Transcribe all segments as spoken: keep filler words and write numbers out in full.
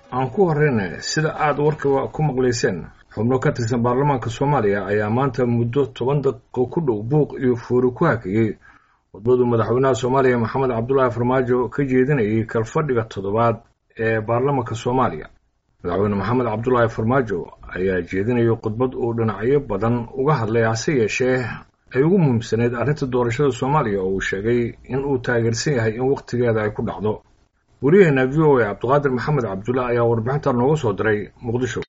aan ku horreynay sida aad warka ku maqlayseen xubno ka tirsan baarlamaanka Soomaaliya ayaa maanta muddo toban daqiiqo ku dhow buuq iyo fuuro ku hakiyay wadada madaxweynaha Soomaaliya Maxamed Cabdullaahi Farmaajo ka jeedinayay kalfadhiga toddobaad ee baarlamaanka Soomaaliya. madaxweyne Maxamed Cabdullaahi Farmaajo ayaa jeedinayay khudbad uu dhinacyo badan uga hadlay hase yeeshee ay ugu muhiimsaneyd arrinta doorashada Soomaaliya oo uu sheegay in uu taageersan yahay in waqtigeeda ay ku dhacdo. wariyaheenna V O A Cabdiqaadir Maxamed Cabdulla ayaa warbixintan nooga soo diray Muqdisho.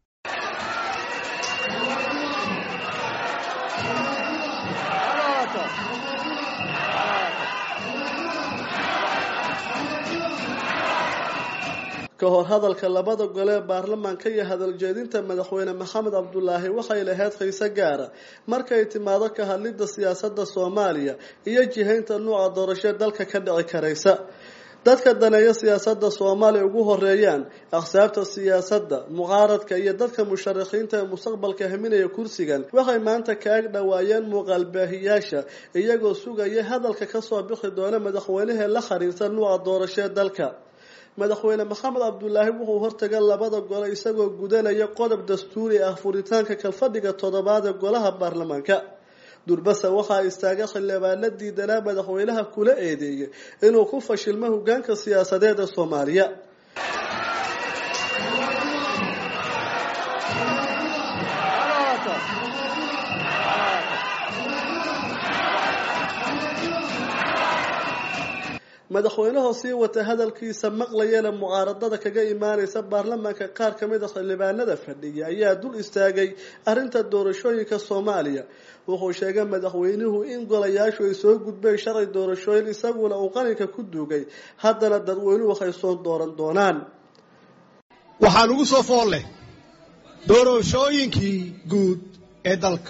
ka hor hadalka labada gole ee baarlamaanka iyo hadal jeedinta madaxweyne Maxamed Cabdullaahi waxay lahayd xiise gaara markay timaado ka hadlidda siyaasadda Soomaaliya iyo jihaynta nooca doorasho dalka ka dhici karaysa. dadka daneeya siyaasadda Soomaaliya ugu horeeyaan aqsaabta siyaasadda mucaaradka iyo dadka musharaxiinta ee mustaqbalka haminaya kursigan waxay maanta ka ag dhawaayeen muuqaal baahiyaasha iyagoo sugaya hadalka ka soo bixi doona madaxweynaha la xiriirta nooca doorasho dalka. madaxweyne Maxamed Cabdullaahi wuxuu hortagay labada gole isagoo gudanaya qodob dastuuri ah furitaanka kalfadhiga toddobaad ee golaha baarlamaanka. durbasa waxaa istaagay xildhibaano diidanaa madaxweynaha kula eedeeyay inuu ku fashilmo hoggaanka siyaasadeed ee Soomaaliya. madaxweynaha sii wata hadalkiisa maqlayana mucaaradada kaga imaanaysa baarlamaanka qaar ka mid ah xildhibaanada fadhiya ayaa dul istaagay arrinta doorashooyinka Soomaaliya. wuxuu sheegay madaxweynuhu in golayaashu ay soo gudbeen sharci doorashooyin isaguna uu qaranka ku duugay haddana dadweynuhu waxay soo dooran doonaan. waxaan ugu soo foolle doorashooyinkii guud ee dalka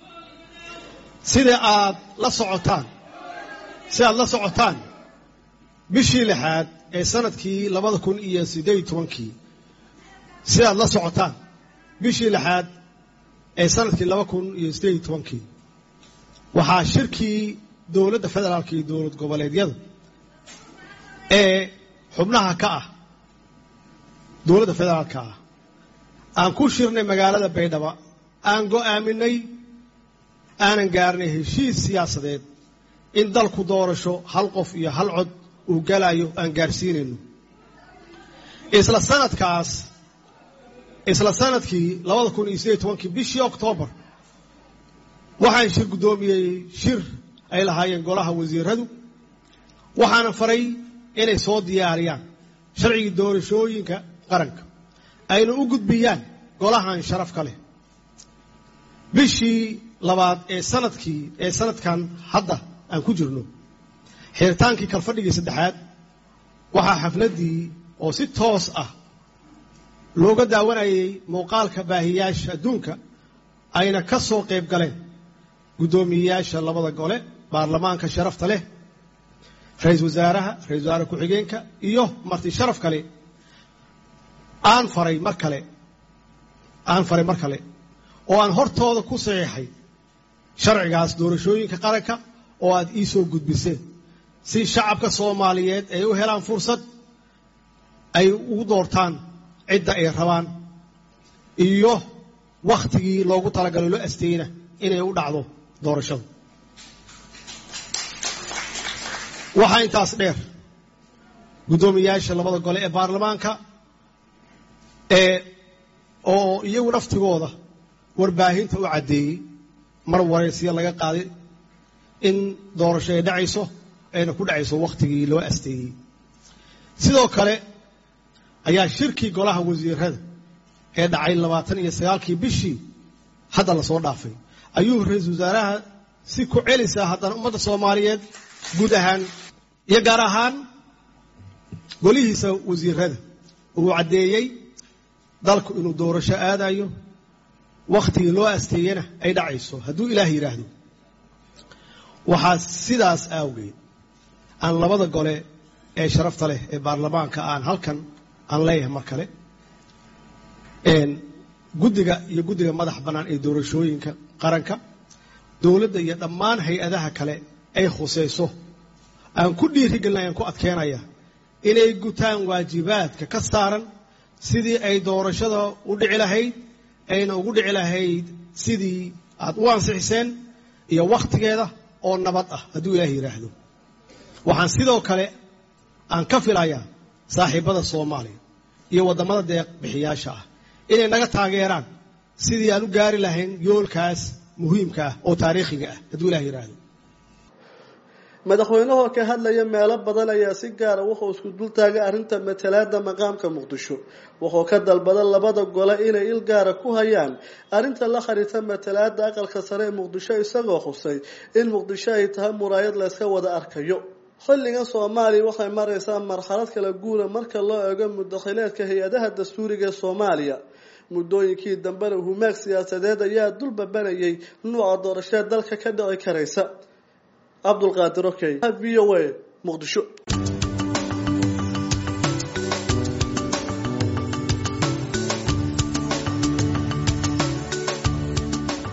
sida aad la socotaan si aad la socotaan bishii lixaad ee sanadkii labada kun iyo siddeed iyo tobankii si aad la socotaan bishii lixaad ee sanadkii laba kun iyo siddeed iyo tobankii waxaa shirkii dowladda federaalka iyo dowlad goboleedyada ee xubnaha ka ah dowladda federaalka ah aan ku shirnay magaalada Baydhabo aan go'aaminay aanan gaarnay heshiis siyaasadeed in dalku doorasho hal qof iyo hal cod uu galayo aan gaarsiinayno. isla sanadkaas isla sanadkii labada kun iyo siddeed iyo tobankii bishii Oktoobar waxaan shir gudoomiyay shir ay lahaayeen golaha wasiiradu waxaana faray inay soo diyaariyaan sharciga doorashooyinka qaranka ayna u gudbiyaan golahan sharaf kale. bishii labaad ee sanadkii ee sanadkan hadda aan ku jirno xirtaankii kalfadhigii saddexaad waxaa xafladii oo si toos ah looga daawanayay muuqaalka baahiyaasha adduunka ayna ka soo qayb galeen gudoomiyayaasha labada gole baarlamaanka sharafta leh ra'iisul wasaaraha ra'iisul wasaare ku-xigeenka iyo marti sharaf kale aan faray mar kale aan faray mar kale oo aan hortooda ku saxiixay sharcigaas doorashooyinka qaranka oo aad ii soo gudbiseen si shacabka Soomaaliyeed ay u helaan fursad ay ugu doortaan cidda ay rabaan iyo waqtigii loogu talagalay loo asteeyna inay u dhacdo doorashada. waxaa intaas dheer gudoomiyaasha labada gole ee baarlamaanka ee oo iyagu naftigooda warbaahinta u cadeeyay mar wareysiga laga qaaday in doorasho ay dhacayso ayna ku dhacayso waqtigii loo asteeyay. sidoo kale ayaa shirkii golaha wasiirada ee dhacay labaatan iyo sagaalkii bishii hadda la soo dhaafay ayuu ra'iisul wasaaraha si ku celisa haddana ummadda Soomaaliyeed guud ahaan iyo gaar ahaan golihiisa wasiirada uu cadeeyay dalku inuu doorasho aadayo waqtigii loo asteeyana ay dhacayso hadduu Ilaahay yiraahdo. waxaa sidaas awgeed aan labada gole ee sharafta leh ee baarlamaanka aan halkan aan leeyahay mar kale een guddiga iyo guddiga madax bannaan ee doorashooyinka qaranka dowladda iyo dhammaan hay'adaha kale ay khusayso aan ku dhiirigelinayaa ku adkeenaya inay gutaan waajibaadka ka saaran sidii ay doorashada u dhici lahayd ayna ugu dhici lahayd sidii aad u ansixiseen iyo wakhtigeeda oo nabad ah hadduu ilaahay yidhaahdo waxaan sidoo kale aan ka filayaa saaxiibada Soomaaliya iyo wadamada deeq bixiyaasha ah inay naga taageeraan sidii aan u gaari lahayn yoolkaas muhiimka ah oo taariikhiga ah hadduu ilaahay yidhaahdo madaxweynaha ka hadlaya meelo badan ayaa si gaar ah wuxuu isku dul taagay arrinta matalaadda maqaamka Muqdisho wuxuu ka dalbaday labada gole inay il gaar ah ku hayaan arrinta la xiriirta matalaadda aqalka sare ee Muqdisho isagoo xusay in Muqdisho ay tahay muraayad la iska wada arkayo xilligan Soomaaliya waxay maraysaa marxalad kala guur ah marka loo eego muddaxileedka hay'adaha dastuuriga ee Soomaaliya muddooyinkii dambena humaag siyaasadeed ayaa dul babanayay nooca doorashada dalka ka dhici karaysa عبد القادر اوكي في او مقدشو